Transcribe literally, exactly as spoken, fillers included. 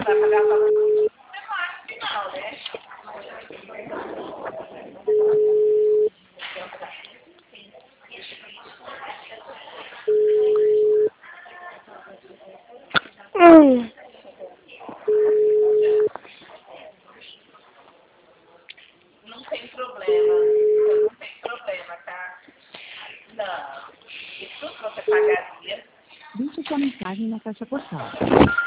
vai pagar a fatura no final, né? Hum. Não tem problema. Não tem problema, tá? Não. Isso tudo você pagaria. Deixe sua mensagem na caixa postal.